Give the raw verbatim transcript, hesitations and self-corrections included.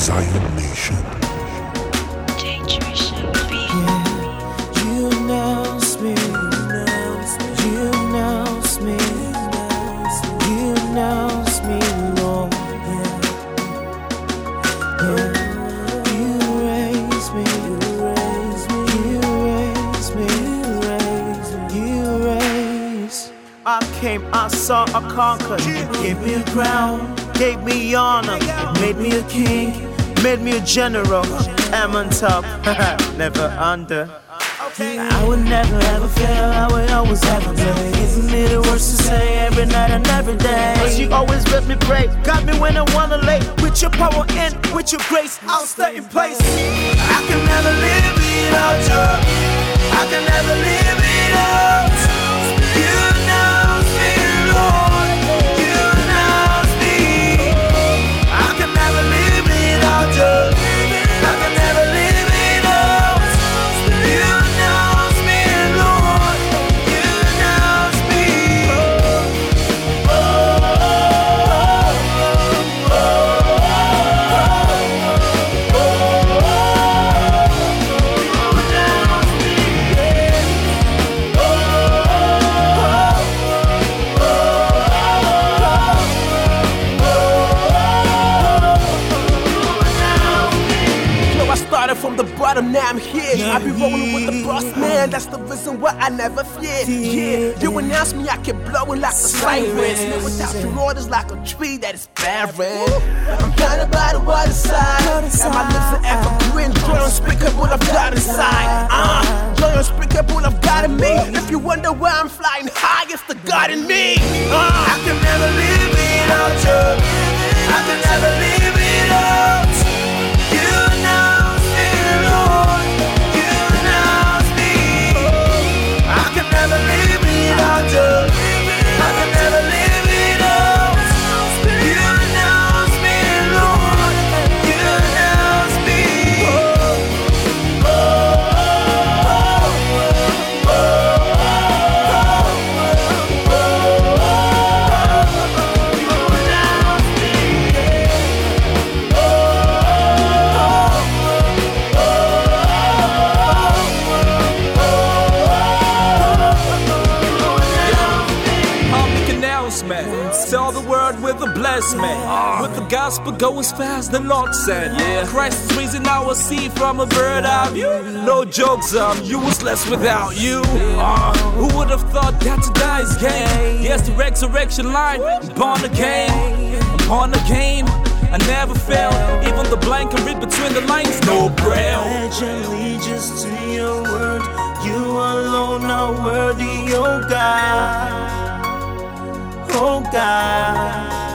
Zion Nation. You announce me, you announce me, you announce me, Lord. Yeah. You raise me, you raise me, you raise me, you raise me, you raise. I came, I saw, I conquered. Gave me a crown, gave me honor, made me a king, made me a general. I'm on top, never under. I would never ever fail, I would always ever play. Isn't it the worst to say every night and every day? Cause you always let me pray, got me when I wanna lay. With your power and with your grace, I'll stay in place. I can never live without you, I can never live without you. Know me, Lord, you know me. I can never live without you, I can never live without you. Know me, Lord, you know me. Oh, oh, oh, oh, from the bottom, now I'm here. I be rolling with the boss, man. That's the reason why I never fear. Yeah, you announce me, I keep blowing like the sirens. Man, without your orders, like a tree that is barren. I'm blinded by the waterside, and my lips are evergreen. Joy unspeakable, I've got inside. Uh, joy unspeakable, I've got in me. If you wonder why I'm flying high, it's the God in me. Uh, I can never live without you. I can never live without you. Know. Lord, you know me. I can never live without you. I can never live without you. Know me, Lord, you know me. Oh, oh, oh, tell the world we're the blessed man. With the gospel go as fast, the Lord said. Yeah. Christ is raising our seed from a bird eye view. No jokes, I'm useless without you. Uh, who would have thought that to die is gain? Yes, the resurrection line, born again, born again. I never fail, even the blind can read between the lines. No braille. Pledge allegiance to your word. You alone are worthy, oh God. Oh God.